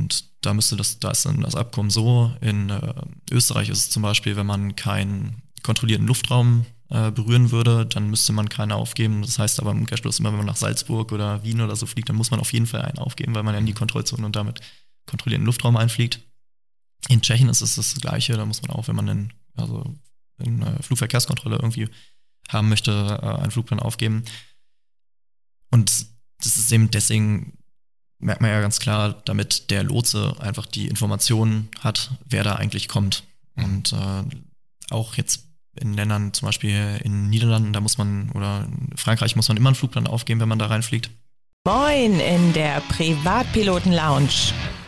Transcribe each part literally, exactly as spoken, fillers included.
Und da müsste das, da ist dann das Abkommen so, in äh, Österreich ist es zum Beispiel, wenn man keinen kontrollierten Luftraum äh, berühren würde, dann müsste man keinen aufgeben. Das heißt aber im Umkehrschluss immer, wenn man nach Salzburg oder Wien oder so fliegt, dann muss man auf jeden Fall einen aufgeben, weil man ja in die Kontrollzone und damit kontrollierten Luftraum einfliegt. In Tschechien ist es das Gleiche, da muss man auch, wenn man in, also in äh, Flugverkehrskontrolle irgendwie haben möchte, äh, einen Flugplan aufgeben. Und das ist eben deswegen, merkt man ja ganz klar, damit der Lotse einfach die Informationen hat, wer da eigentlich kommt. Und äh, auch jetzt in Ländern, zum Beispiel in den Niederlanden, da muss man, oder in Frankreich muss man immer einen Flugplan aufgeben, wenn man da reinfliegt. Moin in der Privatpiloten-Lounge.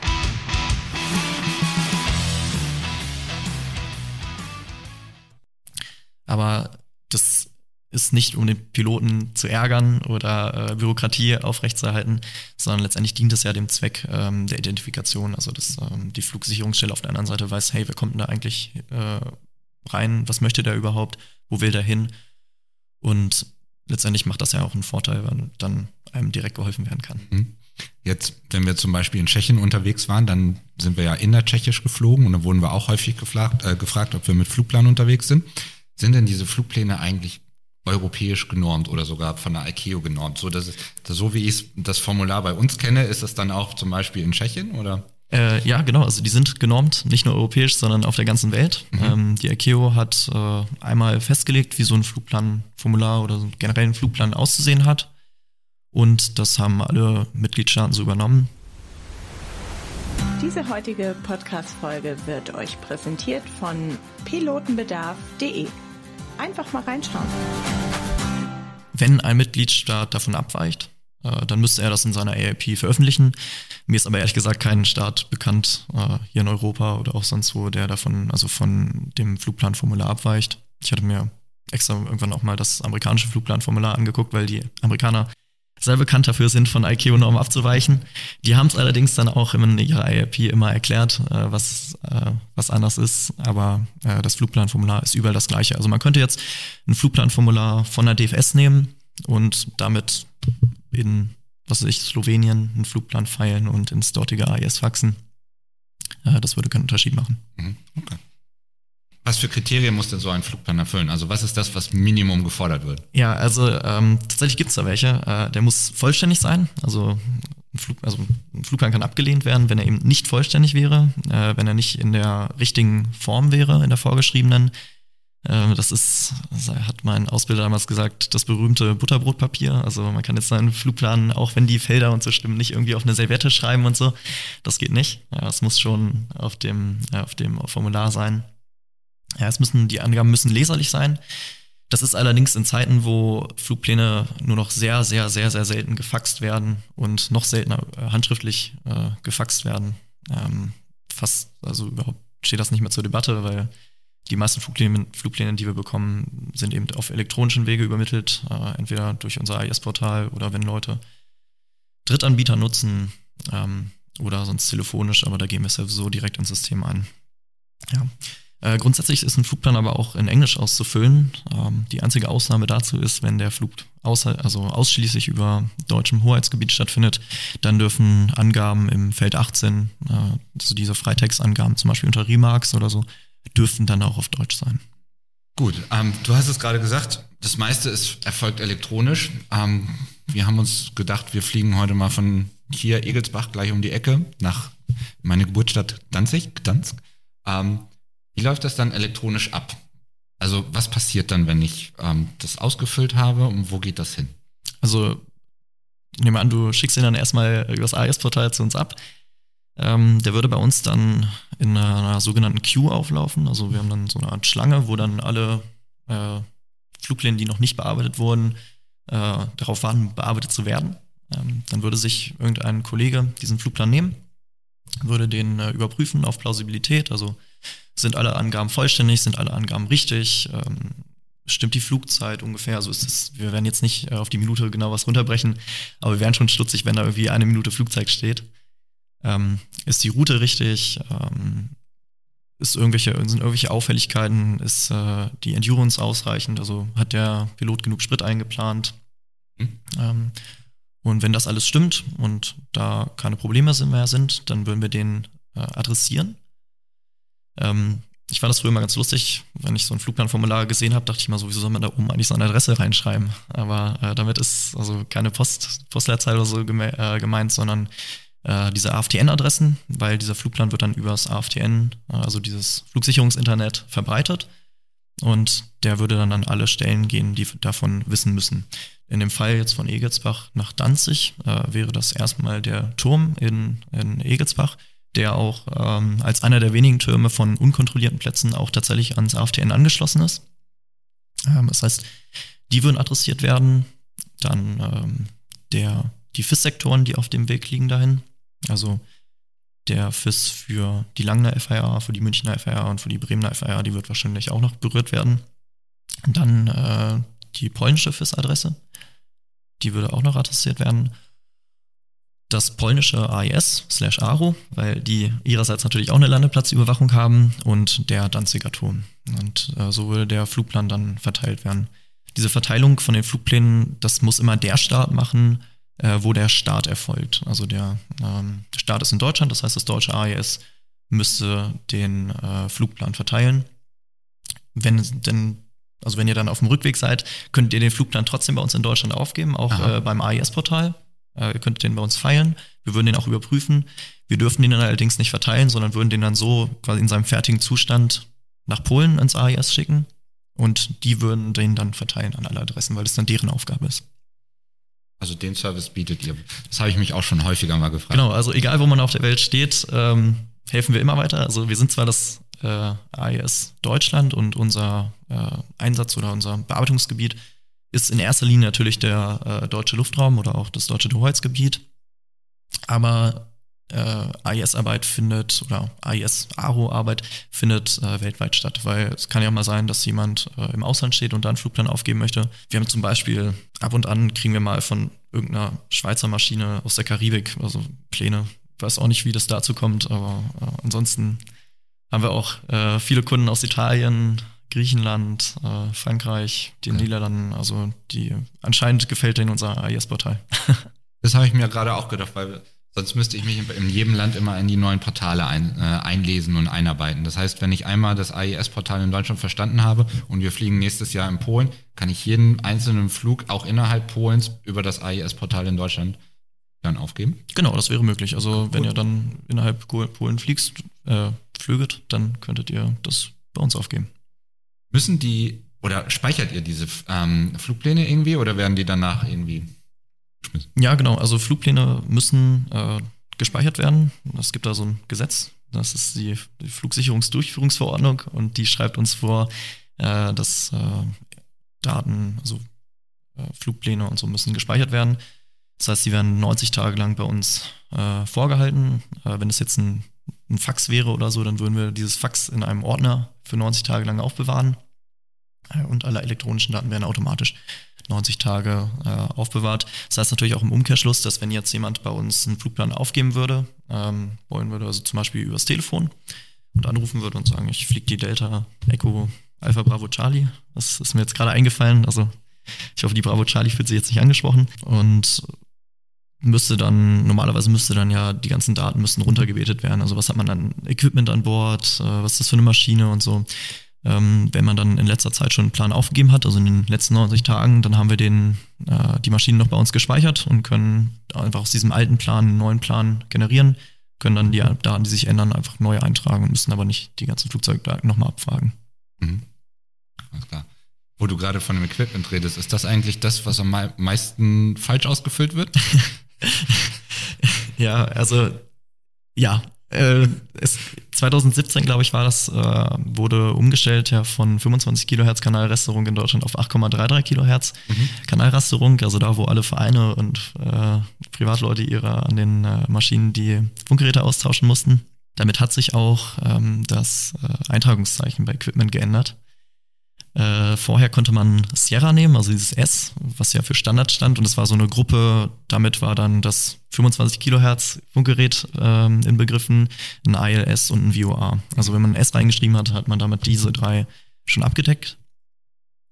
Aber das ist nicht, um den Piloten zu ärgern oder äh, Bürokratie aufrechtzuerhalten, sondern letztendlich dient es ja dem Zweck ähm, der Identifikation. Also dass ähm, die Flugsicherungsstelle auf der anderen Seite weiß, hey, wer kommt denn da eigentlich äh, rein? Was möchte der überhaupt? Wo will der hin? Und letztendlich macht das ja auch einen Vorteil, weil dann einem direkt geholfen werden kann. Jetzt, wenn wir zum Beispiel in Tschechien unterwegs waren, dann sind wir ja innertschechisch geflogen und dann wurden wir auch häufig gefragt, äh, gefragt, ob wir mit Flugplan unterwegs sind. Sind denn diese Flugpläne eigentlich europäisch genormt oder sogar von der I C A O genormt? So, dass es, so wie ich das Formular bei uns kenne, ist das dann auch zum Beispiel in Tschechien, oder? Äh, ja, genau. Also die sind genormt, nicht nur europäisch, sondern auf der ganzen Welt. Mhm. Ähm, die I C A O hat äh, einmal festgelegt, wie so ein Flugplanformular oder so generell ein Flugplan auszusehen hat. Und das haben alle Mitgliedstaaten so übernommen. Diese heutige Podcast-Folge wird euch präsentiert von pilotenbedarf punkt de. Einfach mal reinschauen. Wenn ein Mitgliedstaat davon abweicht, äh, dann müsste er das in seiner A I P veröffentlichen. Mir ist aber ehrlich gesagt kein Staat bekannt, äh, hier in Europa oder auch sonst wo, der davon, also von dem Flugplanformular abweicht. Ich hatte mir extra irgendwann auch mal das amerikanische Flugplanformular angeguckt, weil die Amerikaner sehr bekannt dafür sind, von I C A O-Normen abzuweichen. Die haben es allerdings dann auch in ihrer I A P immer erklärt, äh, was, äh, was anders ist. Aber äh, das Flugplanformular ist überall das Gleiche. Also man könnte jetzt ein Flugplanformular von der D F S nehmen und damit in, was weiß ich, Slowenien einen Flugplan feilen und ins dortige A I S faxen. Äh, das würde keinen Unterschied machen. Okay. Was für Kriterien muss denn so ein Flugplan erfüllen? Also was ist das, was Minimum gefordert wird? Ja, also ähm, tatsächlich gibt es da welche. Äh, der muss vollständig sein. Also ein, Flug, also ein Flugplan kann abgelehnt werden, wenn er eben nicht vollständig wäre, äh, wenn er nicht in der richtigen Form wäre, in der vorgeschriebenen. Äh, das ist, hat mein Ausbilder damals gesagt, das berühmte Butterbrotpapier. Also man kann jetzt seinen Flugplan, auch wenn die Felder und so stimmen, nicht irgendwie auf eine Serviette schreiben und so. Das geht nicht. Ja, es muss schon auf dem, äh, auf dem Formular sein. Ja, es müssen, die Angaben müssen leserlich sein. Das ist allerdings in Zeiten, wo Flugpläne nur noch sehr, sehr, sehr, sehr selten gefaxt werden und noch seltener äh, handschriftlich äh, gefaxt werden. Ähm, fast, also überhaupt steht das nicht mehr zur Debatte, weil die meisten Flugpläne, Flugpläne, die wir bekommen, sind eben auf elektronischen Wege übermittelt, äh, entweder durch unser I S-Portal oder wenn Leute Drittanbieter nutzen ähm, oder sonst telefonisch, aber da gehen wir sowieso direkt ins System ein. Ja. Äh, grundsätzlich ist ein Flugplan aber auch in Englisch auszufüllen. Ähm, die einzige Ausnahme dazu ist, wenn der Flug außer, also ausschließlich über deutschem Hoheitsgebiet stattfindet, dann dürfen Angaben im Feld achtzehn, äh, also diese Freitextangaben zum Beispiel unter Remarks oder so, dürften dann auch auf Deutsch sein. Gut, ähm, du hast es gerade gesagt, das meiste ist erfolgt elektronisch. Ähm, wir haben uns gedacht, wir fliegen heute mal von hier, Egelsbach, gleich um die Ecke, nach meine Geburtsstadt Danzig, Gdansk. Ähm, Wie läuft das dann elektronisch ab? Also was passiert dann, wenn ich ähm, das ausgefüllt habe und wo geht das hin? Also nehmen wir an, du schickst ihn dann erstmal über das A I S-Portal zu uns ab. Ähm, der würde bei uns dann in einer, einer sogenannten Queue auflaufen. Also wir haben dann so eine Art Schlange, wo dann alle äh, Flugpläne, die noch nicht bearbeitet wurden, äh, darauf warten, bearbeitet zu werden. Ähm, dann würde sich irgendein Kollege diesen Flugplan nehmen, würde den äh, überprüfen auf Plausibilität, also sind alle Angaben vollständig, sind alle Angaben richtig, ähm, stimmt die Flugzeit ungefähr, also ist es, wir werden jetzt nicht äh, auf die Minute genau was runterbrechen, aber wir wären schon stutzig, wenn da irgendwie eine Minute Flugzeit steht. Ähm, ist die Route richtig? Ähm, ist irgendwelche, sind irgendwelche Auffälligkeiten? Ist äh, die Endurance ausreichend? Also hat der Pilot genug Sprit eingeplant? Mhm. Ähm, Und wenn das alles stimmt und da keine Probleme mehr sind, dann würden wir den äh, adressieren. Ähm, ich fand das früher mal ganz lustig, wenn ich so ein Flugplanformular gesehen habe, dachte ich mal so, wieso soll man da oben eigentlich so eine Adresse reinschreiben? Aber äh, damit ist also keine Post, Postleitzahl oder so geme- äh, gemeint, sondern äh, diese A F T N-Adressen, weil dieser Flugplan wird dann übers A F T N, äh, also dieses Flugsicherungsinternet, verbreitet. Und der würde dann an alle Stellen gehen, die davon wissen müssen. In dem Fall jetzt von Egelsbach nach Danzig äh, wäre das erstmal der Turm in, in Egelsbach, der auch ähm, als einer der wenigen Türme von unkontrollierten Plätzen auch tatsächlich ans A F T N angeschlossen ist. Ähm, das heißt, die würden adressiert werden. Dann ähm, der, die F I S-Sektoren, die auf dem Weg liegen dahin. Also der F I S für die Langner F I A, für die Münchner F I A und für die Bremener F I A, die wird wahrscheinlich auch noch berührt werden. Und dann äh, die polnische F I S-Adresse, die würde auch noch adressiert werden. Das polnische A I S slash Aro, weil die ihrerseits natürlich auch eine Landeplatzüberwachung haben, und der Danziger Turm. Und äh, so würde der Flugplan dann verteilt werden. Diese Verteilung von den Flugplänen, das muss immer der Staat machen, äh, wo der Start erfolgt. Also der, ähm, der Start ist in Deutschland, das heißt, das deutsche A I S müsste den äh, Flugplan verteilen. Wenn denn, also wenn ihr dann auf dem Rückweg seid, könnt ihr den Flugplan trotzdem bei uns in Deutschland aufgeben, auch äh, beim A I S-Portal. Äh, ihr könnt den bei uns feilen. Wir würden den auch überprüfen. Wir dürfen den dann allerdings nicht verteilen, sondern würden den dann so quasi in seinem fertigen Zustand nach Polen ins A I S schicken. Und die würden den dann verteilen an alle Adressen, weil das dann deren Aufgabe ist. Also den Service bietet ihr. Das habe ich mich auch schon häufiger mal gefragt. Genau, also egal, wo man auf der Welt steht, ähm, helfen wir immer weiter. Also wir sind zwar das äh, A I S Deutschland und unser äh, Einsatz oder unser Bearbeitungsgebiet ist in erster Linie natürlich der äh, deutsche Luftraum oder auch das deutsche Hoheitsgebiet. Aber äh, A I S-Arbeit findet, oder A I S-Aro-Arbeit findet äh, weltweit statt, weil es kann ja mal sein, dass jemand äh, im Ausland steht und da einen Flugplan aufgeben möchte. Wir haben zum Beispiel, ab und an kriegen wir mal von irgendeiner Schweizer Maschine aus der Karibik, also Pläne. Ich weiß auch nicht, wie das dazu kommt, aber äh, ansonsten haben wir auch äh, viele Kunden aus Italien, Griechenland, äh, Frankreich, den okay. Niederlanden, also die anscheinend gefällt denen unser A I S-Portal. Das habe ich mir gerade auch gedacht, weil sonst müsste ich mich in jedem Land immer in die neuen Portale ein, äh, einlesen und einarbeiten. Das heißt, wenn ich einmal das A I S-Portal in Deutschland verstanden habe und wir fliegen nächstes Jahr in Polen, kann ich jeden einzelnen Flug auch innerhalb Polens über das A I S-Portal in Deutschland dann aufgeben? Genau, das wäre möglich. Also Gut. wenn ihr dann innerhalb Polen fliegst, äh, flüget, dann könntet ihr das bei uns aufgeben. Müssen die, oder speichert ihr diese ähm, Flugpläne irgendwie oder werden die danach irgendwie geschmissen? Ja, genau. Also Flugpläne müssen äh, gespeichert werden. Es gibt da so ein Gesetz, das ist die, die Flugsicherungsdurchführungsverordnung, und die schreibt uns vor, äh, dass äh, Daten, also äh, Flugpläne und so müssen gespeichert werden. Das heißt, sie werden neunzig Tage lang bei uns äh, vorgehalten. Äh, wenn es jetzt ein, ein Fax wäre oder so, dann würden wir dieses Fax in einem Ordner für neunzig Tage lang aufbewahren. Äh, und alle elektronischen Daten werden automatisch neunzig Tage äh, aufbewahrt. Das heißt natürlich auch im Umkehrschluss, dass wenn jetzt jemand bei uns einen Flugplan aufgeben würde, ähm, wollen würde, also zum Beispiel übers Telefon, und anrufen würde und sagen, ich fliege die Delta Echo Alpha Bravo Charlie. Das ist mir jetzt gerade eingefallen. Also ich hoffe, die Bravo Charlie fühlt sich jetzt nicht angesprochen. Und müsste dann, normalerweise müsste dann ja, die ganzen Daten müssten runtergebetet werden. Also was hat man an Equipment an Bord, äh, was ist das für eine Maschine und so. Ähm, wenn man dann in letzter Zeit schon einen Plan aufgegeben hat, also in den letzten neunzig Tagen, dann haben wir den, äh, die Maschinen noch bei uns gespeichert und können einfach aus diesem alten Plan einen neuen Plan generieren, können dann die Daten, die sich ändern, einfach neu eintragen und müssen aber nicht die ganzen Flugzeugdaten nochmal abfragen. Mhm. Alles klar. Wo du gerade von dem Equipment redest, ist das eigentlich das, was am meisten falsch ausgefüllt wird? Ja, also ja, äh, es, zwanzig siebzehn, glaube ich, war das, äh, wurde umgestellt ja von fünfundzwanzig Kilohertz Kanalrasterung in Deutschland auf acht Komma dreiunddreißig Kilohertz mhm. Kanalrasterung, also da, wo alle Vereine und äh, Privatleute ihre an den äh, Maschinen die Funkgeräte austauschen mussten. Damit hat sich auch ähm, das äh, Eintragungszeichen bei Equipment geändert. Äh, vorher konnte man Sierra nehmen, also dieses S, was ja für Standard stand, und es war so eine Gruppe, damit war dann das fünfundzwanzig Kilohertz Funkgerät ähm, inbegriffen, ein I L S und ein V O A. Also wenn man ein S reingeschrieben hat, hat man damit diese drei schon abgedeckt.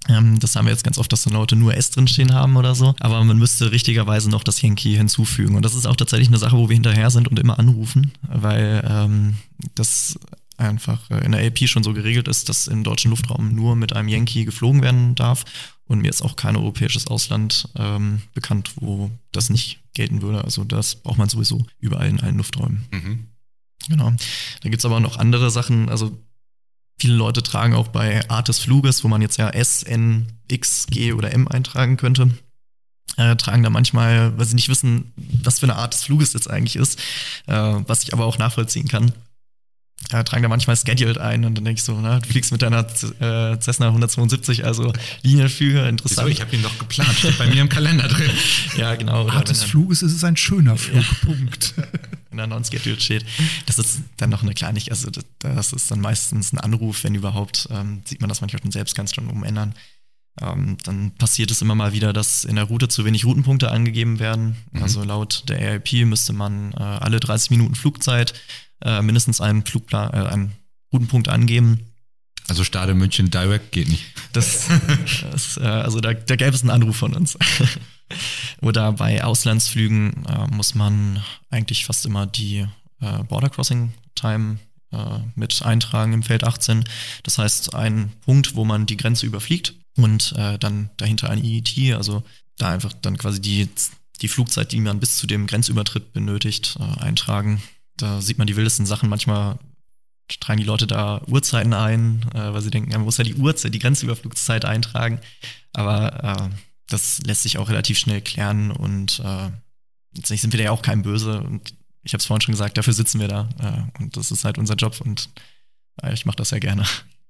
Ähm, das haben wir jetzt ganz oft, dass dann Leute nur S drinstehen haben oder so. Aber man müsste richtigerweise noch das Yankee hinzufügen. Und das ist auch tatsächlich eine Sache, wo wir hinterher sind und immer anrufen, weil ähm, das einfach in der A P schon so geregelt ist, dass im deutschen Luftraum nur mit einem Yankee geflogen werden darf. Und mir ist auch kein europäisches Ausland ähm, bekannt, wo das nicht gelten würde. Also das braucht man sowieso überall in allen Lufträumen. Mhm. Genau. Da gibt's aber noch andere Sachen. Also viele Leute tragen auch bei Art des Fluges, wo man jetzt ja S, N, X, G oder M eintragen könnte, äh, tragen da manchmal, weil sie nicht wissen, was für eine Art des Fluges jetzt eigentlich ist, äh, was ich aber auch nachvollziehen kann. Äh, tragen da manchmal Scheduled ein und dann denke ich so, na, du fliegst mit deiner äh, Cessna hundertzweiundsiebzig, also Linienflüge, interessant. Wieso? Ich habe ihn doch geplant, steht bei mir im Kalender drin. Ja, genau. Art des Fluges ist es ein schöner Flug, ja. Punkt. Wenn da non-scheduled steht. Das ist dann noch eine Kleinigkeit, also das, das ist dann meistens ein Anruf, wenn überhaupt, ähm, sieht man das manchmal schon selbst, kannst schon umändern. Ähm, dann passiert es immer mal wieder, dass in der Route zu wenig Routenpunkte angegeben werden. Mhm. Also laut der A R P müsste man äh, alle dreißig Minuten Flugzeit äh, mindestens einen Flugplan, äh, einen Routenpunkt angeben. Also Stade München Direct geht nicht. Das, das äh, also da, da gäbe es einen Anruf von uns. Oder bei Auslandsflügen äh, muss man eigentlich fast immer die äh, Border Crossing Time äh, mit eintragen im Feld achtzehn. Das heißt, ein Punkt, wo man die Grenze überfliegt und äh, dann dahinter ein I E T, also da einfach dann quasi die, die Flugzeit, die man bis zu dem Grenzübertritt benötigt, äh, eintragen. Da sieht man die wildesten Sachen. Manchmal tragen die Leute da Uhrzeiten ein, äh, weil sie denken, man muss ja die Uhrzeit, die Grenzüberflugszeit eintragen. Aber äh, das lässt sich auch relativ schnell klären und äh, letztendlich sind wir da ja auch kein Böse. Und ich habe es vorhin schon gesagt, dafür sitzen wir da. Äh, und das ist halt unser Job und äh, ich mache das ja gerne.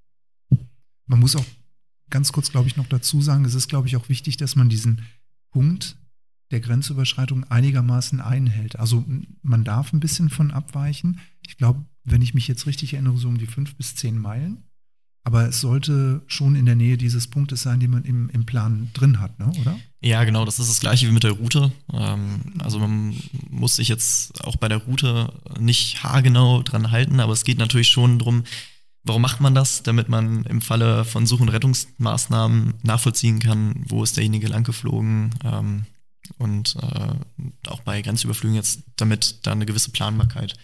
Man muss auch ganz kurz, glaube ich, noch dazu sagen, es ist, glaube ich, auch wichtig, dass man diesen Punkt der Grenzüberschreitung einigermaßen einhält. Also man darf ein bisschen von abweichen. Ich glaube, wenn ich mich jetzt richtig erinnere, so um die fünf bis zehn Meilen. Aber es sollte schon in der Nähe dieses Punktes sein, den man im, im Plan drin hat, ne? Oder? Ja, genau. Das ist das Gleiche wie mit der Route. Ähm, also man muss sich jetzt auch bei der Route nicht haargenau dran halten, aber es geht natürlich schon darum, warum macht man das? Damit man im Falle von Such- und Rettungsmaßnahmen nachvollziehen kann, wo ist derjenige langgeflogen. Ähm, und äh, auch bei Grenzüberflügen jetzt, damit da eine gewisse Planbarkeit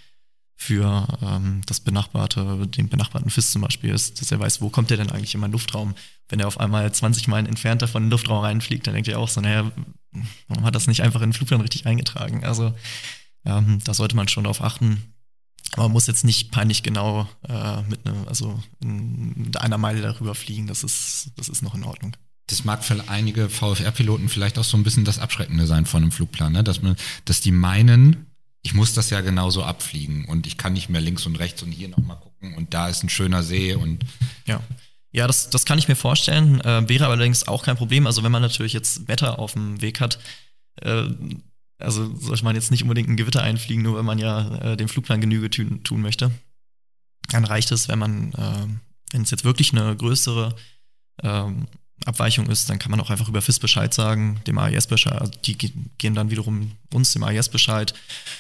für ähm, das benachbarte, den benachbarten F I S zum Beispiel ist, dass er weiß, wo kommt der denn eigentlich in meinen Luftraum? Wenn er auf einmal zwanzig Meilen entfernt davon in den Luftraum reinfliegt, dann denkt er auch so, naja, warum hat das nicht einfach in den Flugplan richtig eingetragen? Also ähm, da sollte man schon drauf achten. Aber man muss jetzt nicht peinlich genau äh, mit, ne, also in, mit einer Meile darüber fliegen, das ist, das ist noch in Ordnung. Das mag für einige V F R-Piloten vielleicht auch so ein bisschen das Abschreckende sein von einem Flugplan, ne? Dass man, dass die meinen, ich muss das ja genauso abfliegen und ich kann nicht mehr links und rechts und hier nochmal gucken und da ist ein schöner See und ja. Ja, das, das kann ich mir vorstellen, äh, wäre allerdings auch kein Problem. Also wenn man natürlich jetzt Wetter auf dem Weg hat, äh, also sollte man jetzt nicht unbedingt ein Gewitter einfliegen, nur wenn man ja äh, dem Flugplan Genüge tun, tun möchte. Dann reicht es, wenn man, äh, wenn es jetzt wirklich eine größere äh, Abweichung ist, dann kann man auch einfach über F I S Bescheid sagen, dem A I S Bescheid, also die gehen dann wiederum uns, dem A I S Bescheid.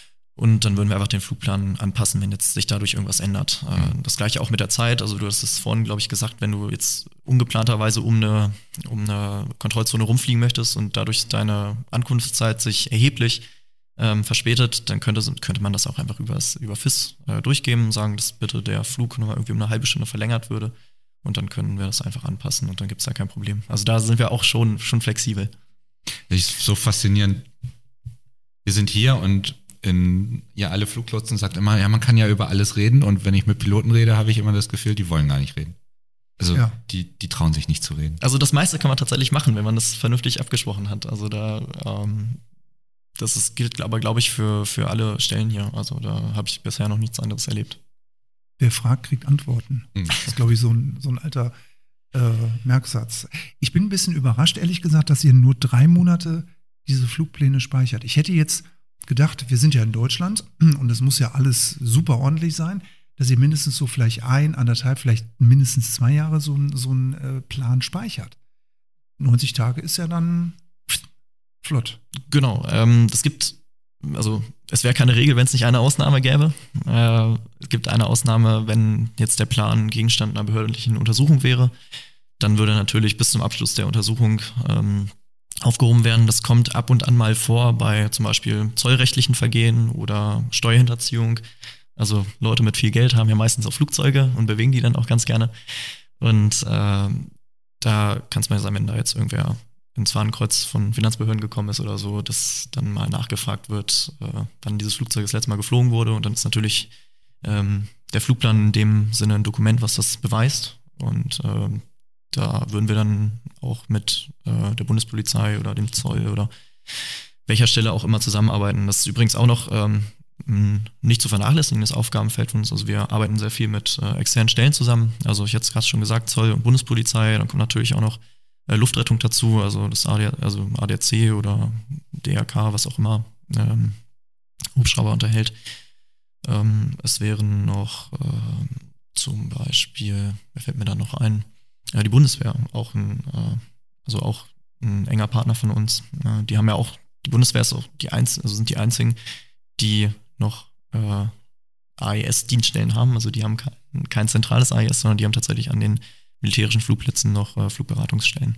Und dann würden wir einfach den Flugplan anpassen, wenn jetzt sich dadurch irgendwas ändert. Mhm. Das gleiche auch mit der Zeit. Also du hast es vorhin, glaube ich, gesagt, wenn du jetzt ungeplanterweise um eine, um eine Kontrollzone rumfliegen möchtest und dadurch deine Ankunftszeit sich erheblich ähm, verspätet, dann könnte, könnte man das auch einfach übers, über F I S äh, durchgeben und sagen, dass bitte der Flug nochmal irgendwie um eine halbe Stunde verlängert würde. Und dann können wir das einfach anpassen und dann gibt es da kein Problem. Also da sind wir auch schon, schon flexibel. Das ist so faszinierend. Wir sind hier und in, ja, alle Fluglotsen sagt immer, ja, man kann ja über alles reden und wenn ich mit Piloten rede, habe ich immer das Gefühl, die wollen gar nicht reden. Also ja. die, die trauen sich nicht zu reden. Also das meiste kann man tatsächlich machen, wenn man das vernünftig abgesprochen hat. Also da, ähm, das ist, gilt aber, glaube ich, für, für alle Stellen hier. Also da habe ich bisher noch nichts anderes erlebt. Wer fragt, kriegt Antworten. Mhm. Das ist, glaube ich, so ein, so ein alter äh, Merksatz. Ich bin ein bisschen überrascht, ehrlich gesagt, dass ihr nur drei Monate diese Flugpläne speichert. Ich hätte jetzt gedacht, wir sind ja in Deutschland und es muss ja alles super ordentlich sein, dass ihr mindestens so vielleicht ein, anderthalb, vielleicht mindestens zwei Jahre so, so einen äh, Plan speichert. neunzig Tage ist ja dann flott. Genau, ähm, es gibt, also es wäre keine Regel, wenn es nicht eine Ausnahme gäbe. Äh, es gibt eine Ausnahme, wenn jetzt der Plan Gegenstand einer behördlichen Untersuchung wäre. dann würde natürlich bis zum Abschluss der Untersuchung ähm, aufgehoben werden. Das kommt ab und an mal vor bei zum Beispiel zollrechtlichen Vergehen oder Steuerhinterziehung. Also Leute mit viel Geld haben ja meistens auch Flugzeuge und bewegen die dann auch ganz gerne. Und äh, da kann es mal sein, wenn da jetzt irgendwer ins Fahnenkreuz von Finanzbehörden gekommen ist oder so, dass dann mal nachgefragt wird, äh, wann dieses Flugzeug das letzte Mal geflogen wurde. Und dann ist natürlich ähm, der Flugplan in dem Sinne ein Dokument, was das beweist. Und äh, da würden wir dann auch mit äh, der Bundespolizei oder dem Zoll oder welcher Stelle auch immer zusammenarbeiten. Das ist übrigens auch noch ähm, ein nicht zu vernachlässigendes Aufgabenfeld von uns. Also wir arbeiten sehr viel mit äh, externen Stellen zusammen. Also ich hatte es gerade schon gesagt, Zoll und Bundespolizei. Dann kommt natürlich auch noch äh, Luftrettung dazu, also das A D, also A D A C oder D R K, was auch immer ähm, Hubschrauber unterhält. Ähm, es wären noch äh, zum Beispiel, wer fällt mir da noch ein? Ja, die Bundeswehr, auch ein, äh, also auch ein enger Partner von uns. Äh, die haben ja auch, die Bundeswehr ist auch die einzigen, also sind die einzigen, die noch äh, A I S-Dienststellen haben. Also die haben kein, kein zentrales A I S, sondern die haben tatsächlich an den militärischen Flugplätzen noch äh, Flugberatungsstellen.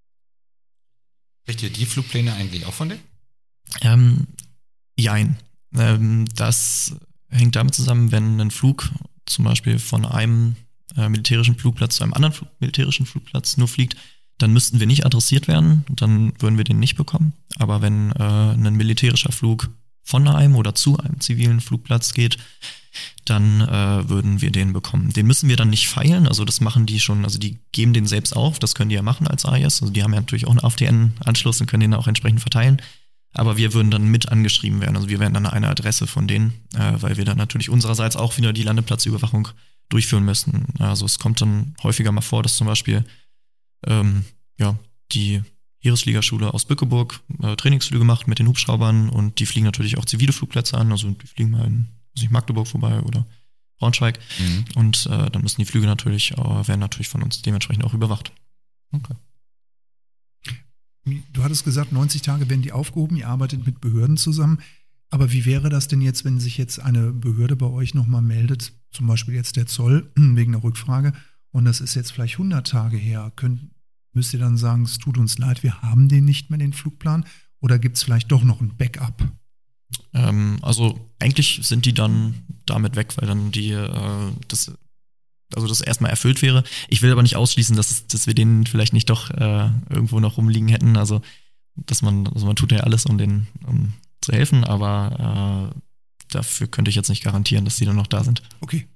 Kriegt ihr die Flugpläne eigentlich auch von denen? Ähm, jein. Ähm, das hängt damit zusammen, wenn ein Flug zum Beispiel von einem äh, militärischen Flugplatz zu einem anderen Flug, militärischen Flugplatz nur fliegt, dann müssten wir nicht adressiert werden und dann würden wir den nicht bekommen. Aber wenn äh, ein militärischer Flug von einem oder zu einem zivilen Flugplatz geht, dann äh, würden wir den bekommen. Den müssen wir dann nicht feilen, also das machen die schon, also die geben den selbst auf, das können die ja machen als A I S, also die haben ja natürlich auch einen A F D N-Anschluss und können den auch entsprechend verteilen, aber wir würden dann mit angeschrieben werden, also wir wären dann eine Adresse von denen, äh, weil wir dann natürlich unsererseits auch wieder die Landeplatzüberwachung durchführen müssen. Also es kommt dann häufiger mal vor, dass zum Beispiel ähm, ja, die Heeresfliegerschule aus Bückeburg äh, Trainingsflüge macht mit den Hubschraubern und die fliegen natürlich auch zivile Flugplätze an, also die fliegen mal in weiß nicht, Magdeburg vorbei oder Braunschweig mhm. und äh, dann müssen die Flüge natürlich, äh, werden natürlich von uns dementsprechend auch überwacht. Okay. Du hattest gesagt, neunzig Tage werden die aufgehoben, ihr arbeitet mit Behörden zusammen, aber wie wäre das denn jetzt, wenn sich jetzt eine Behörde bei euch nochmal meldet, zum Beispiel jetzt der Zoll wegen einer Rückfrage und das ist jetzt vielleicht hundert Tage her, könnt müsst ihr dann sagen, es tut uns leid, wir haben den nicht mehr, den Flugplan? Oder gibt es vielleicht doch noch ein Backup? Ähm, also eigentlich sind die dann damit weg, weil dann die, äh, das, also das erstmal erfüllt wäre. Ich will aber nicht ausschließen, dass, dass wir den vielleicht nicht doch äh, irgendwo noch rumliegen hätten. Also, dass man, also man tut ja alles, um denen um zu helfen, aber äh, dafür könnte ich jetzt nicht garantieren, dass die dann noch da sind. Okay.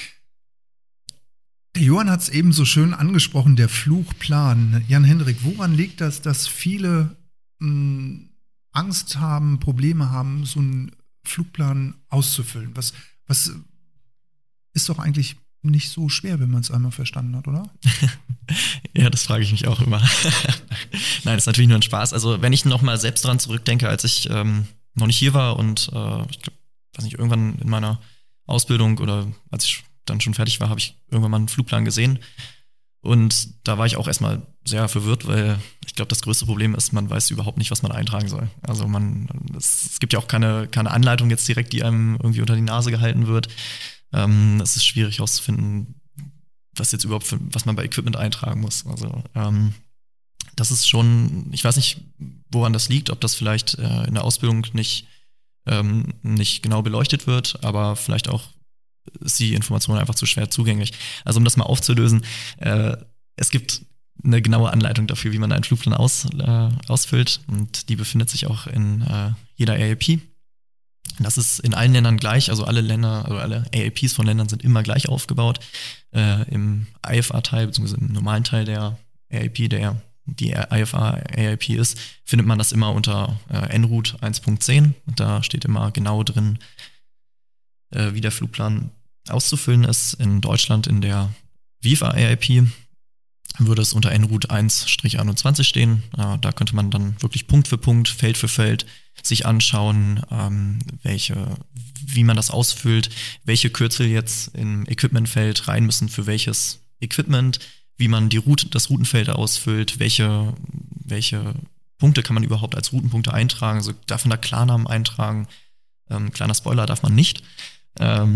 Der Johann hat es eben so schön angesprochen, der Flugplan. Jan-Hendrik, woran liegt das, dass viele mh, Angst haben, Probleme haben, so einen Flugplan auszufüllen? Was, was ist doch eigentlich nicht so schwer, wenn man es einmal verstanden hat, oder? Ja, das frage ich mich auch immer. Nein, das ist natürlich nur ein Spaß. Also wenn ich noch mal selbst dran zurückdenke, als ich ähm, noch nicht hier war und äh, ich glaub, weiß nicht, irgendwann in meiner Ausbildung oder als ich dann schon fertig war, habe ich irgendwann mal einen Flugplan gesehen. Und da war ich auch erstmal sehr verwirrt, weil ich glaube, das größte Problem ist, man weiß überhaupt nicht, was man eintragen soll. Also man, es, es gibt ja auch keine, keine Anleitung jetzt direkt, die einem irgendwie unter die Nase gehalten wird. Ähm, es ist schwierig herauszufinden, was jetzt überhaupt für, was man bei Equipment eintragen muss. Also ähm, das ist schon, ich weiß nicht, woran das liegt, ob das vielleicht äh, in der Ausbildung nicht, ähm, nicht genau beleuchtet wird, aber vielleicht auch ist die Information einfach zu schwer zugänglich. Also um das mal aufzulösen, äh, es gibt eine genaue Anleitung dafür, wie man einen Flugplan aus, äh, ausfüllt und die befindet sich auch in äh, jeder A A P. Das ist in allen Ländern gleich, also alle Länder, also alle A A Ps von Ländern sind immer gleich aufgebaut. Äh, Im I F A-Teil, beziehungsweise im normalen Teil der A A P, der die I F A A A P ist, findet man das immer unter äh, N R U T eins Punkt zehn und da steht immer genau drin, wie der Flugplan auszufüllen ist. In Deutschland in der Viva A A P würde es unter N R U T eins einundzwanzig stehen. Da könnte man dann wirklich Punkt für Punkt, Feld für Feld sich anschauen, welche, wie man das ausfüllt, welche Kürzel jetzt im Equipmentfeld rein müssen für welches Equipment, wie man die Route, das Routenfeld ausfüllt, welche, welche Punkte kann man überhaupt als Routenpunkte eintragen, also darf man da Klarnamen eintragen. Ähm, kleiner Spoiler, darf man nicht. Ähm,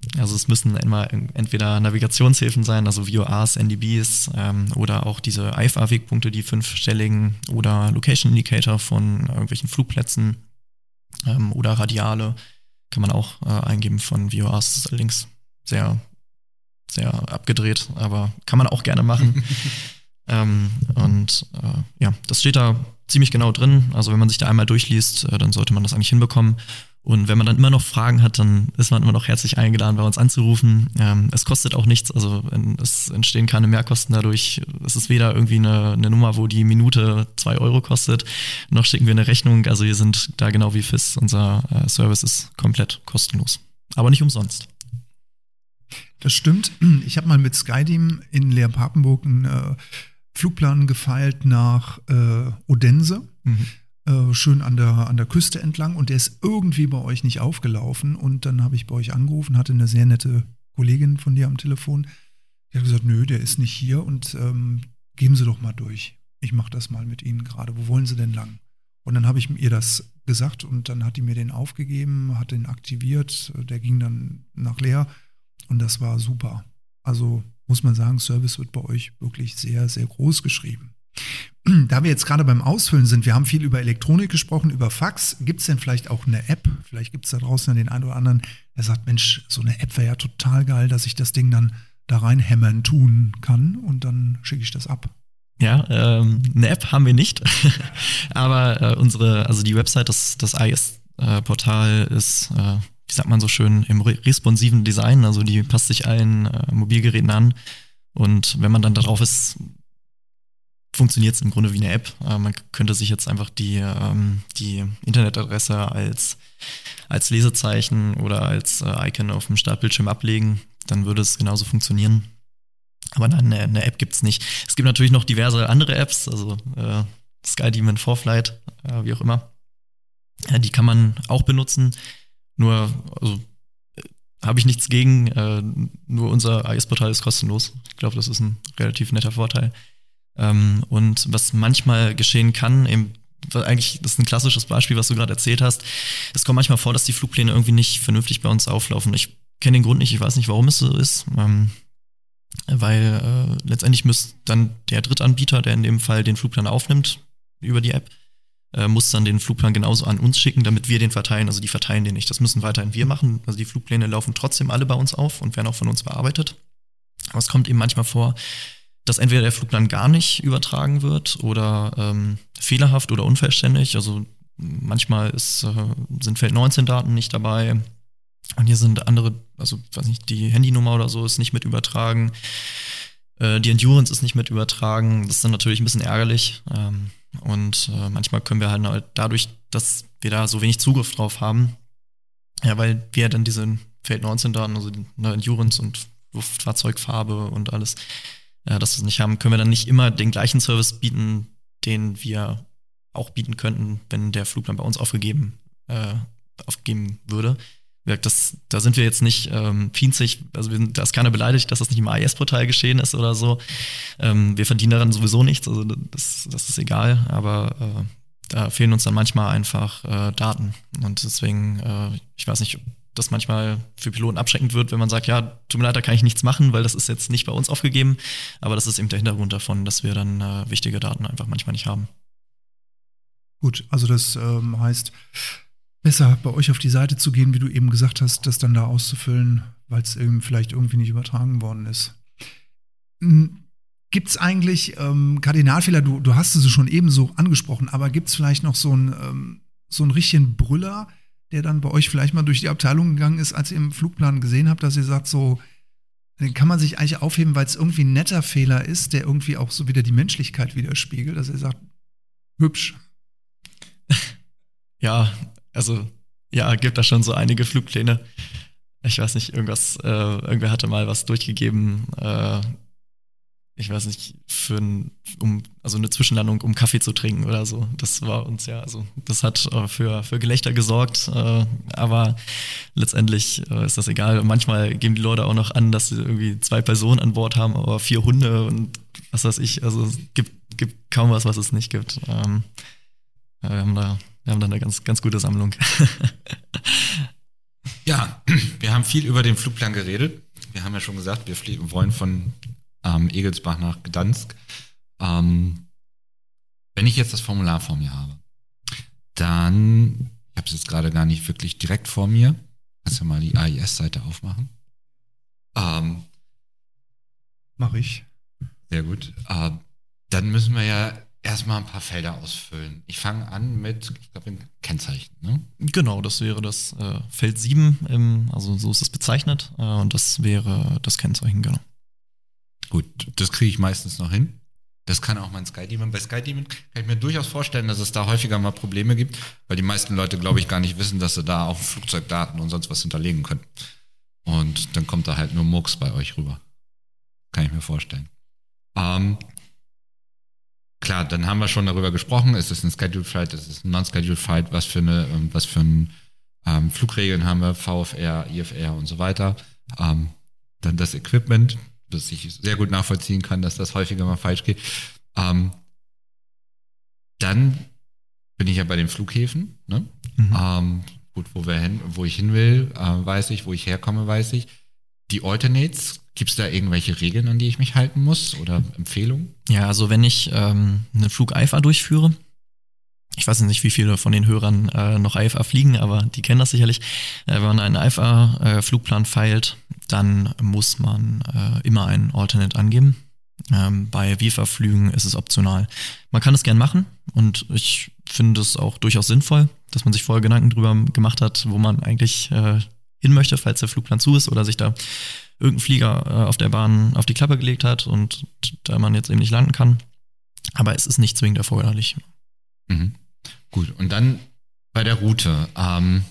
Also es müssen immer entweder Navigationshilfen sein, also V O Rs, N D Bs ähm, oder auch diese I F A-Wegpunkte, die fünfstelligen, oder Location Indicator von irgendwelchen Flugplätzen ähm, oder Radiale kann man auch äh, eingeben von V O Rs. Das ist allerdings sehr, sehr abgedreht, aber kann man auch gerne machen. ähm, und äh, ja, das steht da ziemlich genau drin. Also wenn man sich da einmal durchliest, äh, dann sollte man das eigentlich hinbekommen. Und wenn man dann immer noch Fragen hat, dann ist man immer noch herzlich eingeladen, bei uns anzurufen. Ähm, es kostet auch nichts, also es entstehen keine Mehrkosten dadurch. Es ist weder irgendwie eine, eine Nummer, wo die Minute zwei Euro kostet, noch schicken wir eine Rechnung. Also wir sind da genau wie F I S. Unser äh, Service ist komplett kostenlos, aber nicht umsonst. Das stimmt. Ich habe mal mit Skyteam in Leer-Papenburg einen äh, Flugplan gefeilt nach äh, Odense. Mhm. Äh, schön an der, an der Küste entlang, und der ist irgendwie bei euch nicht aufgelaufen, und dann habe ich bei euch angerufen, hatte eine sehr nette Kollegin von dir am Telefon, die hat gesagt, nö, der ist nicht hier, und ähm, geben Sie doch mal durch. Ich mache das mal mit Ihnen gerade. Wo wollen Sie denn lang? Und dann habe ich ihr das gesagt, und dann hat die mir den aufgegeben, hat den aktiviert, der ging dann nach Leer, und das war super. Also muss man sagen, Service wird bei euch wirklich sehr, sehr groß geschrieben. Da wir jetzt gerade beim Ausfüllen sind, wir haben viel über Elektronik gesprochen, über Fax. Gibt es denn vielleicht auch eine App? Vielleicht gibt es da draußen den einen oder anderen, der sagt, Mensch, so eine App wäre ja total geil, dass ich das Ding dann da reinhämmern tun kann, und dann schicke ich das ab. Ja, ähm, eine App haben wir nicht, aber äh, unsere, also die Website, das, das I S-Portal äh, ist, äh, wie sagt man so schön, im re- responsiven Design, also die passt sich allen äh, Mobilgeräten an, und wenn man dann da drauf ist, funktioniert es im Grunde wie eine App. Äh, man könnte sich jetzt einfach die, ähm, die Internetadresse als, als Lesezeichen oder als äh, Icon auf dem Startbildschirm ablegen, dann würde es genauso funktionieren. Aber nein, eine, eine App gibt es nicht. Es gibt natürlich noch diverse andere Apps, also äh, Skyteam und FourFlight, äh, wie auch immer. Ja, die kann man auch benutzen. Nur, also äh, habe ich nichts gegen, äh, nur unser I S-Portal ist kostenlos. Ich glaube, das ist ein relativ netter Vorteil. Ähm, und was manchmal geschehen kann, eben, eigentlich, das ist ein klassisches Beispiel, was du gerade erzählt hast. Es kommt manchmal vor, dass die Flugpläne irgendwie nicht vernünftig bei uns auflaufen. Ich kenne den Grund nicht, ich weiß nicht, warum es so ist. Ähm, weil äh, letztendlich muss dann der Drittanbieter, der in dem Fall den Flugplan aufnimmt über die App, äh, muss dann den Flugplan genauso an uns schicken, damit wir den verteilen. Also die verteilen den nicht. Das müssen weiterhin wir machen. Also die Flugpläne laufen trotzdem alle bei uns auf und werden auch von uns bearbeitet. Aber es kommt eben manchmal vor, dass entweder der Flugplan gar nicht übertragen wird oder ähm, fehlerhaft oder unvollständig. Also manchmal ist, äh, sind Feld neunzehn Daten nicht dabei. Und hier sind andere, also weiß nicht, die Handynummer oder so ist nicht mit übertragen. Äh, die Endurance ist nicht mit übertragen. Das ist dann natürlich ein bisschen ärgerlich. Ähm, und äh, manchmal können wir halt, halt dadurch, dass wir da so wenig Zugriff drauf haben, ja, weil wir dann diese Feld neunzehn Daten, also die ne, Endurance und Luftfahrzeugfarbe und alles, Ja, dass wir es nicht haben, können wir dann nicht immer den gleichen Service bieten, den wir auch bieten könnten, wenn der Flugplan bei uns aufgegeben, äh, aufgegeben würde. Das, da sind wir jetzt nicht ähm, pinzig, also wir sind, da ist keiner beleidigt, dass das nicht im I S-Portal geschehen ist oder so. Ähm, wir verdienen daran sowieso nichts, also das, das ist egal, aber äh, da fehlen uns dann manchmal einfach äh, Daten. Und deswegen, äh, ich weiß nicht, ob das manchmal für Piloten abschreckend wird, wenn man sagt, ja, tut mir leid, da kann ich nichts machen, weil das ist jetzt nicht bei uns aufgegeben. Aber das ist eben der Hintergrund davon, dass wir dann äh, wichtige Daten einfach manchmal nicht haben. Gut, also das ähm, heißt, besser bei euch auf die Seite zu gehen, wie du eben gesagt hast, das dann da auszufüllen, weil es eben vielleicht irgendwie nicht übertragen worden ist. Gibt es eigentlich ähm, Kardinalfehler, du, du hast es schon eben so angesprochen, aber gibt es vielleicht noch so einen, ähm, so einen richtigen Brüller, der dann bei euch vielleicht mal durch die Abteilung gegangen ist, als ihr im Flugplan gesehen habt, dass ihr sagt, so, den kann man sich eigentlich aufheben, weil es irgendwie ein netter Fehler ist, der irgendwie auch so wieder die Menschlichkeit widerspiegelt, dass ihr sagt, hübsch. Ja, also, ja, gibt da schon so einige Flugpläne. Ich weiß nicht, irgendwas, äh, irgendwer hatte mal was durchgegeben, äh, ich weiß nicht, für ein, um, also eine Zwischenlandung, um Kaffee zu trinken oder so. Das war uns ja, also das hat äh, für, für Gelächter gesorgt, äh, aber letztendlich äh, ist das egal. Manchmal geben die Leute auch noch an, dass sie irgendwie zwei Personen an Bord haben, aber vier Hunde und was weiß ich. Also es gibt, gibt kaum was, was es nicht gibt. Ähm, ja, wir haben da, wir haben da eine ganz, ganz gute Sammlung. Ja, wir haben viel über den Flugplan geredet. Wir haben ja schon gesagt, wir fliegen, wollen von ähm, Egelsbach nach Gdansk. Ähm, wenn ich jetzt das Formular vor mir habe, dann, ich habe es jetzt gerade gar nicht wirklich direkt vor mir, kannst du mal die A I S-Seite aufmachen? Ähm, Mach ich. Sehr gut. Äh, dann müssen wir ja erstmal ein paar Felder ausfüllen. Ich fange an mit, ich glaube, Kennzeichen. Ne? Genau, das wäre das äh, Feld sieben, im, also so ist es bezeichnet. Äh, und das wäre das Kennzeichen, genau. Gut, das kriege ich meistens noch hin. Das kann auch mein SkyDemon. Bei SkyDemon kann ich mir durchaus vorstellen, dass es da häufiger mal Probleme gibt, weil die meisten Leute, glaube ich, gar nicht wissen, dass sie da auch Flugzeugdaten und sonst was hinterlegen können. Und dann kommt da halt nur Murks bei euch rüber. Kann ich mir vorstellen. Ähm, klar, dann haben wir schon darüber gesprochen. Ist es ein Scheduled Flight, ist es ein Non-Scheduled Flight? Was für eine, was für ein ähm, Flugregeln haben wir? V F R, I F R und so weiter. Ähm, dann das Equipment, das ich sehr gut nachvollziehen kann, dass das häufiger mal falsch geht. Ähm, dann bin ich ja bei den Flughäfen. Ne? Mhm. Ähm, gut, wo wir hin, wo ich hin will, äh, weiß ich, wo ich herkomme, weiß ich. Die Alternates, gibt es da irgendwelche Regeln, an die ich mich halten muss oder Empfehlungen? Ja, also wenn ich ähm, einen Flug I F A durchführe, ich weiß nicht, wie viele von den Hörern äh, noch I F A fliegen, aber die kennen das sicherlich. Äh, wenn man einen I F A-Flugplan äh, feilt, dann muss man äh, immer einen Alternate angeben. Ähm, bei V I F A-Flügen ist es optional. Man kann es gern machen und ich finde es auch durchaus sinnvoll, dass man sich vorher Gedanken drüber gemacht hat, wo man eigentlich äh, hin möchte, falls der Flugplan zu ist oder sich da irgendein Flieger äh, auf der Bahn auf die Klappe gelegt hat und da man jetzt eben nicht landen kann. Aber es ist nicht zwingend erforderlich. Mhm. Gut, und dann bei der Route. Ähm,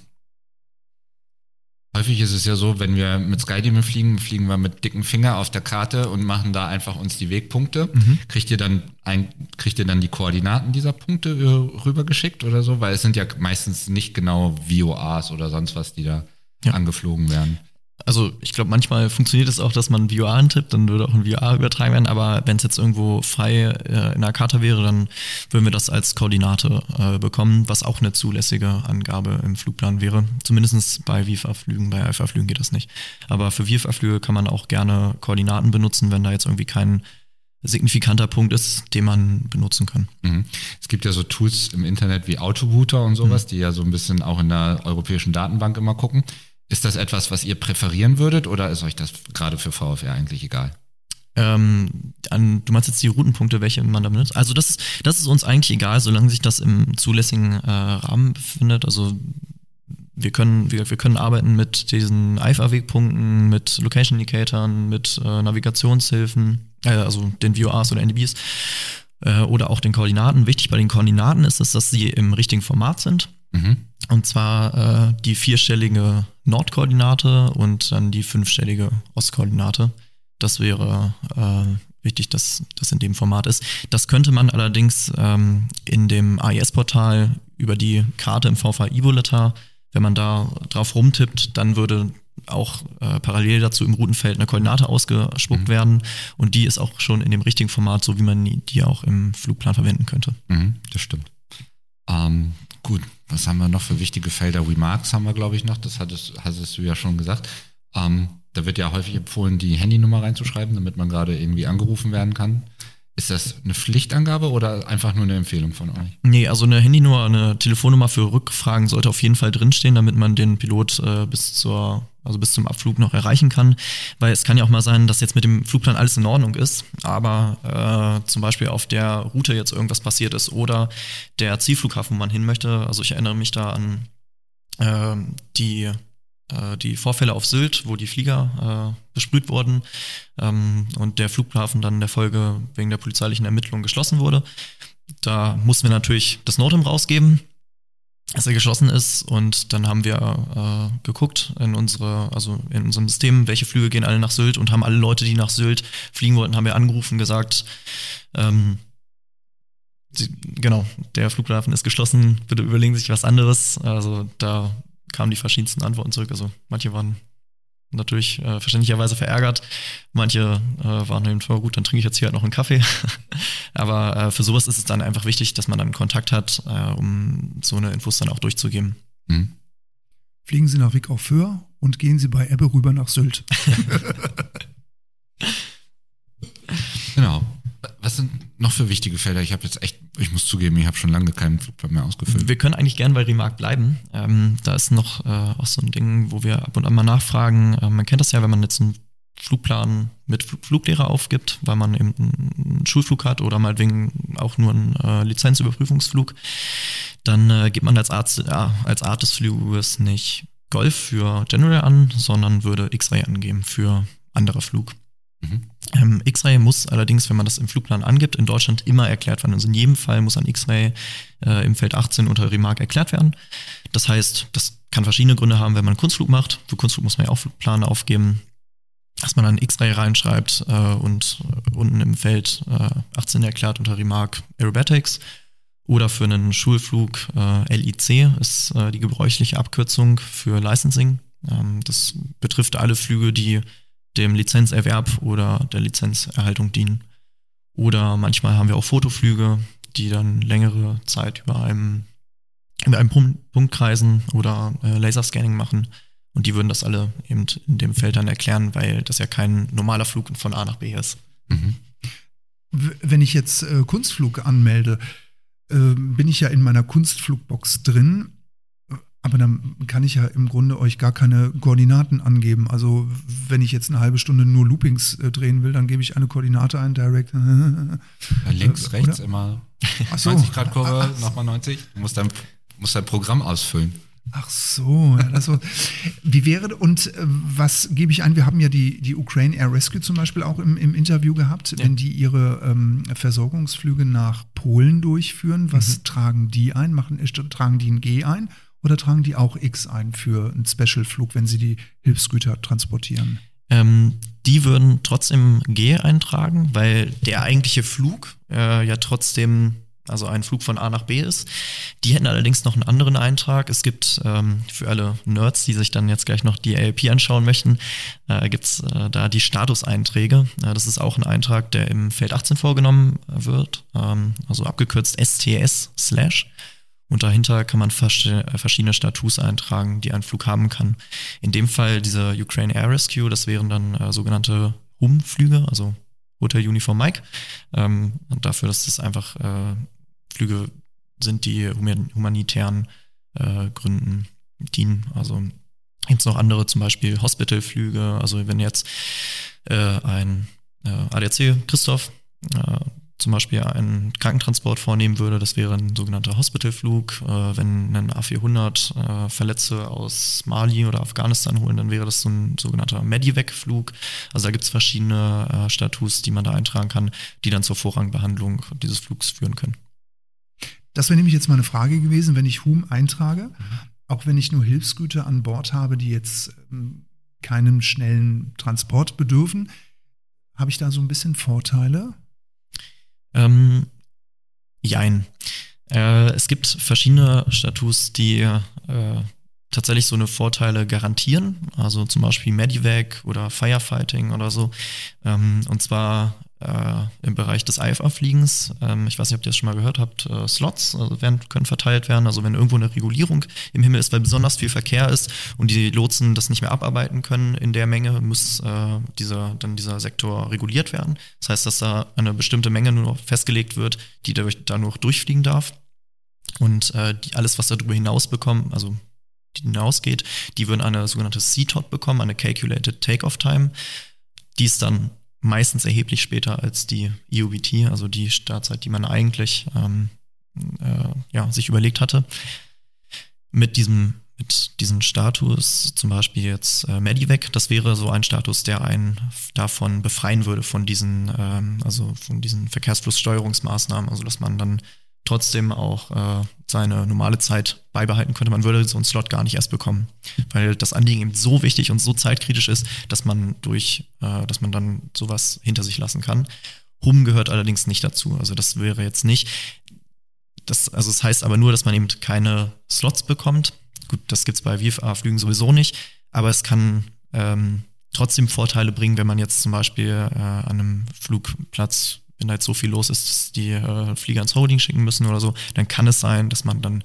häufig ist es ja so, wenn wir mit SkyDemon fliegen, fliegen wir mit dicken Finger auf der Karte und machen da einfach uns die Wegpunkte. Mhm. Kriegt ihr dann ein, kriegt ihr dann die Koordinaten dieser Punkte rübergeschickt oder so? Weil es sind ja meistens nicht genau V O As oder sonst was, die da ja angeflogen werden. Also ich glaube, manchmal funktioniert es auch, dass man ein V O A antippt, dann würde auch ein V O A übertragen werden, aber wenn es jetzt irgendwo frei äh, in der Karte wäre, dann würden wir das als Koordinate äh, bekommen, was auch eine zulässige Angabe im Flugplan wäre. Zumindest bei V I F A-Flügen, bei I F A-Flügen geht das nicht. Aber für V I F A-Flüge kann man auch gerne Koordinaten benutzen, wenn da jetzt irgendwie kein signifikanter Punkt ist, den man benutzen kann. Mhm. Es gibt ja so Tools im Internet wie Autorouter und sowas, mhm. die ja so ein bisschen auch in der europäischen Datenbank immer gucken. Ist das etwas, was ihr präferieren würdet oder ist euch das gerade für V F R eigentlich egal? Ähm, an, du meinst jetzt die Routenpunkte, welche man da benutzt? Also das ist, das ist uns eigentlich egal, solange sich das im zulässigen äh, Rahmen befindet. Also wir können, wir, wir können arbeiten mit diesen I F A-Wegpunkten, mit Location-Indicatoren, mit äh, Navigationshilfen, äh, also den V O As oder N D Bs äh, oder auch den Koordinaten. Wichtig bei den Koordinaten ist es, dass sie im richtigen Format sind. Mhm. Und zwar äh, die vierstellige Nordkoordinate und dann die fünfstellige Ostkoordinate. Das wäre äh, wichtig, dass das in dem Format ist. Das könnte man allerdings ähm, in dem A I S-Portal über die Karte im V F A-Ivo-Letter, wenn man da drauf rumtippt, dann würde auch äh, parallel dazu im Routenfeld eine Koordinate ausgespuckt mhm. werden. Und die ist auch schon in dem richtigen Format, so wie man die auch im Flugplan verwenden könnte. Mhm, das stimmt. Ähm, gut, was haben wir noch für wichtige Felder? Remarks haben wir, glaube ich, noch. Das hattest, hattest du ja schon gesagt. Ähm, da wird ja häufig empfohlen, die Handynummer reinzuschreiben, damit man gerade irgendwie angerufen werden kann. Ist das eine Pflichtangabe oder einfach nur eine Empfehlung von euch? Nee, also eine Handynummer, eine Telefonnummer für Rückfragen sollte auf jeden Fall drinstehen, damit man den Pilot äh, bis zur, also bis zum Abflug noch erreichen kann. Weil es kann ja auch mal sein, dass jetzt mit dem Flugplan alles in Ordnung ist, aber äh, zum Beispiel auf der Route jetzt irgendwas passiert ist oder der Zielflughafen, wo man hin möchte. Also ich erinnere mich da an äh, die die Vorfälle auf Sylt, wo die Flieger äh, besprüht wurden ähm, und der Flughafen dann in der Folge wegen der polizeilichen Ermittlungen geschlossen wurde. Da mussten wir natürlich das Notem rausgeben, dass er geschlossen ist, und dann haben wir äh, geguckt in unsere, also in unserem System, welche Flüge gehen alle nach Sylt, und haben alle Leute, die nach Sylt fliegen wollten, haben wir angerufen, gesagt, ähm, die, genau, der Flughafen ist geschlossen, bitte überlegen Sie sich was anderes. Also da kamen die verschiedensten Antworten zurück. Also manche waren natürlich äh, verständlicherweise verärgert, manche äh, waren eben, oh, gut, dann trinke ich jetzt hier halt noch einen Kaffee. Aber äh, für sowas ist es dann einfach wichtig, dass man dann Kontakt hat, äh, um so eine Infos dann auch durchzugeben. Mhm. fliegen Sie nach Wick auf Föhr und gehen Sie bei Ebbe rüber nach Sylt. Genau. Was sind noch für wichtige Felder? Ich habe jetzt echt, ich muss zugeben, ich habe schon lange keinen Flugplan mehr ausgefüllt. Wir können eigentlich gern bei Remark bleiben. Ähm, da ist noch äh, auch so ein Ding, wo wir ab und an mal nachfragen. Ähm, man kennt das ja, wenn man jetzt einen Flugplan mit Fl- Fluglehrer aufgibt, weil man eben einen Schulflug hat oder meinetwegen auch nur einen äh, Lizenzüberprüfungsflug, dann äh, gibt man als Arzt, äh, als Art des Fluges nicht Golf für General an, sondern würde X-Ray angeben für anderer Flug. Mhm. Ähm, X-Ray muss allerdings, wenn man das im Flugplan angibt, in Deutschland immer erklärt werden. Also in jedem Fall muss ein X-Ray äh, im Feld achtzehn unter Remark erklärt werden. Das heißt, das kann verschiedene Gründe haben, wenn man einen Kunstflug macht. Für Kunstflug muss man ja auch Flugplan aufgeben, dass man dann X-Ray reinschreibt äh, und äh, unten im Feld äh, achtzehn erklärt unter Remark Aerobatics. Oder für einen Schulflug äh, L I C ist äh, die gebräuchliche Abkürzung für Licensing. Ähm, das betrifft alle Flüge, die dem Lizenzerwerb oder der Lizenzerhaltung dienen. Oder manchmal haben wir auch Fotoflüge, die dann längere Zeit über einem, über einem Punkt kreisen oder äh, Laserscanning machen. Und die würden das alle eben in dem Feld dann erklären, weil das ja kein normaler Flug von A nach B ist. Mhm. Wenn ich jetzt äh, Kunstflug anmelde, äh, bin ich ja in meiner Kunstflugbox drin. Aber dann kann ich ja im Grunde euch gar keine Koordinaten angeben. Also wenn ich jetzt eine halbe Stunde nur Loopings äh, drehen will, dann gebe ich eine Koordinate ein, Direct. Ja, links, äh, rechts oder? immer Ach so. neunzig Grad Kurve, Ach, nochmal neunzig. Du musst dein, musst dein Programm ausfüllen. Ach so, ja, das so. Wie wäre, und äh, was gebe ich ein? Wir haben ja die, die Ukraine Air Rescue zum Beispiel auch im, im Interview gehabt, Ja. wenn die ihre ähm, Versorgungsflüge nach Polen durchführen. Was Mhm. tragen die ein? Machen, äh, tragen die ein G ein? Oder tragen die auch X ein für einen Special-Flug, wenn sie die Hilfsgüter transportieren? Ähm, die würden trotzdem G eintragen, weil der eigentliche Flug äh, ja trotzdem, also ein Flug von A nach B ist. Die hätten allerdings noch einen anderen Eintrag. Es gibt ähm, für alle Nerds, die sich dann jetzt gleich noch die A L P anschauen möchten, äh, gibt es äh, da die Statuseinträge. Äh, das ist auch ein Eintrag, der im Feld achtzehn vorgenommen wird, ähm, also abgekürzt S T S slash. Und dahinter kann man verschiedene Status eintragen, die ein Flug haben kann. In dem Fall diese Ukraine Air Rescue, das wären dann äh, sogenannte H U M-Flüge, also Hotel Uniform Mike. Ähm, und dafür, dass das einfach äh, Flüge sind, die human- humanitären äh, Gründen dienen. Also gibt es noch andere, zum Beispiel Hospital-Flüge. Also wenn jetzt äh, ein äh, A D A C Christoph äh, zum Beispiel einen Krankentransport vornehmen würde, das wäre ein sogenannter Hospitalflug. Äh, wenn ein A vierhundert äh, Verletzte aus Mali oder Afghanistan holen, dann wäre das so ein sogenannter Medivac-Flug. Also da gibt es verschiedene äh, Status, die man da eintragen kann, die dann zur Vorrangbehandlung dieses Flugs führen können. Das wäre nämlich jetzt mal eine Frage gewesen, wenn ich H U M eintrage, mhm. auch wenn ich nur Hilfsgüter an Bord habe, die jetzt ähm, keinen schnellen Transport bedürfen, habe ich da so ein bisschen Vorteile? Ähm, jein. Äh, es gibt verschiedene Status, die äh, tatsächlich so eine Vorteile garantieren. Also zum Beispiel Medivac oder Firefighting oder so. Ähm, und zwar äh, im Bereich des I F A-Fliegens. Ähm, ich weiß nicht, ob ihr das schon mal gehört habt. Äh, Slots also werden, können verteilt werden. Also wenn irgendwo eine Regulierung im Himmel ist, weil besonders viel Verkehr ist und die Lotsen das nicht mehr abarbeiten können in der Menge, muss äh, dieser, dann dieser Sektor reguliert werden. Das heißt, dass da eine bestimmte Menge nur noch festgelegt wird, die dadurch da nur durchfliegen darf. Und äh, die, alles, was darüber hinaus bekommen, also die hinausgeht, die würden eine sogenannte C T O T bekommen, eine Calculated Takeoff Time. Die ist dann meistens erheblich später als die E U B T, also die Startzeit, die man eigentlich ähm, äh, ja, sich überlegt hatte. Mit diesem, mit diesem Status, zum Beispiel jetzt äh, Medivac, das wäre so ein Status, der einen davon befreien würde, von diesen, ähm, also von diesen Verkehrsflusssteuerungsmaßnahmen, also dass man dann trotzdem auch äh, seine normale Zeit beibehalten könnte. Man würde so einen Slot gar nicht erst bekommen, weil das Anliegen eben so wichtig und so zeitkritisch ist, dass man durch, äh, dass man dann sowas hinter sich lassen kann. H U M gehört allerdings nicht dazu. Also das wäre jetzt nicht, das, also das heißt aber nur, dass man eben keine Slots bekommt. Gut, das gibt's bei V F A-Flügen sowieso nicht, aber es kann ähm, trotzdem Vorteile bringen, wenn man jetzt zum Beispiel äh, an einem Flugplatz, wenn da jetzt so viel los ist, dass die äh, Flieger ins Holding schicken müssen oder so, dann kann es sein, dass man dann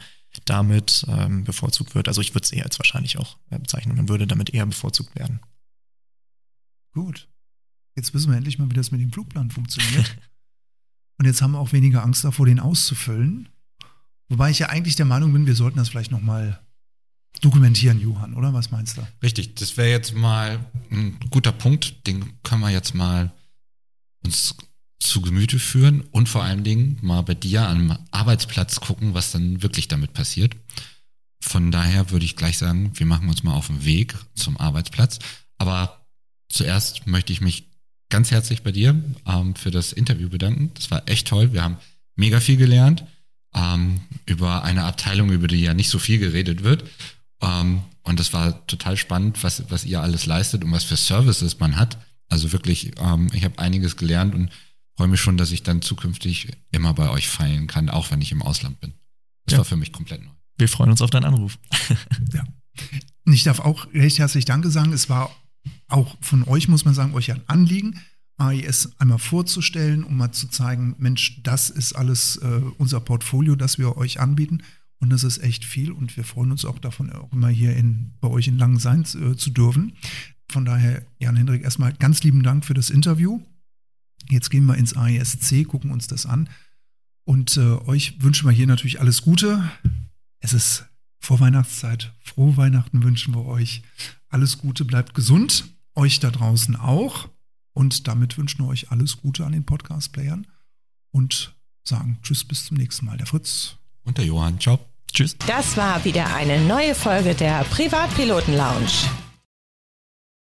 damit ähm, bevorzugt wird. Also ich würde es eher als wahrscheinlich auch äh, bezeichnen und würde damit eher bevorzugt werden. Gut. Jetzt wissen wir endlich mal, wie das mit dem Flugplan funktioniert. Und jetzt haben wir auch weniger Angst davor, den auszufüllen. Wobei ich ja eigentlich der Meinung bin, wir sollten das vielleicht nochmal dokumentieren, Johann, oder? Was meinst du? Richtig, das wäre jetzt mal ein guter Punkt, den können wir jetzt mal uns zu Gemüte führen und vor allen Dingen mal bei dir am Arbeitsplatz gucken, was dann wirklich damit passiert. Von daher würde ich gleich sagen, wir machen uns mal auf den Weg zum Arbeitsplatz. Aber zuerst möchte ich mich ganz herzlich bei dir ähm, für das Interview bedanken. Das war echt toll. Wir haben mega viel gelernt ähm, über eine Abteilung, über die ja nicht so viel geredet wird. Ähm, und das war total spannend, was, was ihr alles leistet und was für Services man hat. Also wirklich, ähm, ich habe einiges gelernt und freue mich schon, dass ich dann zukünftig immer bei euch feiern kann, auch wenn ich im Ausland bin. Das ja. war für mich komplett neu. Wir freuen uns auf deinen Anruf. Ja. Ich darf auch recht herzlich Danke sagen. Es war auch von euch, muss man sagen, euch ein Anliegen, A I S einmal vorzustellen, um mal zu zeigen, Mensch, das ist alles äh, unser Portfolio, das wir euch anbieten. Und das ist echt viel und wir freuen uns auch davon, auch immer hier in, bei euch in Langen sein äh, zu dürfen. Von daher, Jan-Hendrik, erstmal ganz lieben Dank für das Interview. Jetzt gehen wir ins A I S C, gucken uns das an. Und äh, euch wünschen wir hier natürlich alles Gute. Es ist Vorweihnachtszeit. Frohe Weihnachten wünschen wir euch. Alles Gute, bleibt gesund. Euch da draußen auch. Und damit wünschen wir euch alles Gute an den Podcast-Playern. Und sagen Tschüss, bis zum nächsten Mal. Der Fritz. Und der Johann. Ciao. Tschüss. Das war wieder eine neue Folge der Privatpiloten Lounge.